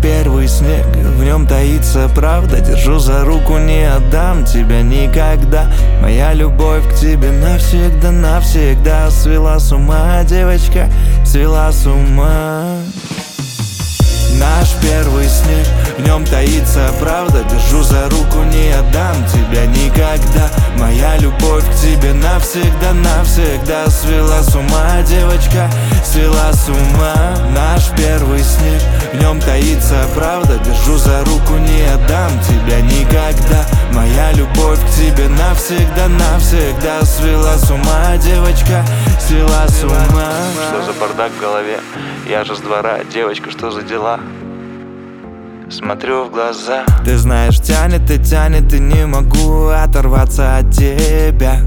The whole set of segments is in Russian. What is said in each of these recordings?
первый снег, в нем таится правда. Держу за руку, не отдам тебя никогда. Моя любовь к тебе навсегда, навсегда. Свела с ума, девочка, свела с ума. Наш первый снег, в нем таится правда. Держу за руку, не отдам тебя никогда. Моя любовь к тебе навсегда, навсегда. Свела с ума, девочка, свела с ума. Наш первый снег, в нем таится правда. Держу за руку, не отдам тебя никогда. Моя любовь к тебе навсегда, навсегда. Свела с ума, девочка, свела с ума. Что за бардак в голове? Я же с двора, девочка, что за дела? Смотрю в глаза. Ты знаешь, тянет и не могу оторваться от тебя.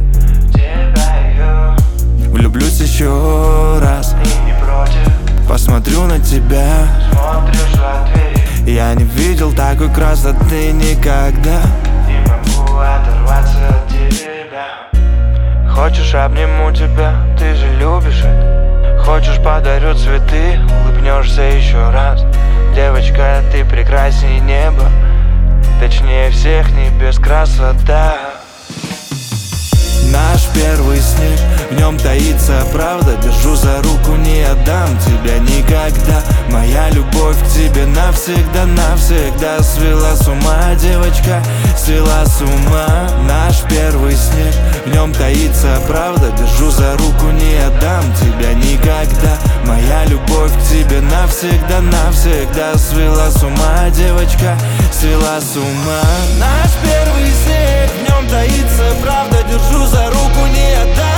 Влюблюсь еще раз, Не против, посмотрю на тебя. смотришь в ответ. Я не видел такой красоты никогда. Не могу оторваться от тебя. Хочешь, обниму тебя, ты же любишь это. Хочешь, подарю цветы, улыбнешься еще раз. Девочка, ты прекрасней неба, точнее всех небес красота. Наш первый снег, в нем таится правда. Держу за руку, не отдам тебя никогда. Моя любовь к тебе навсегда, навсегда. Свела с ума, девочка, свела с ума. Наш первый снег, в нем таится правда. Держу за руку, не отдам тебя никогда. Моя любовь к тебе навсегда, навсегда. Свела с ума, девочка, свела с ума. Наш первый снег, в нем таится правда. Держу за руку, не отдам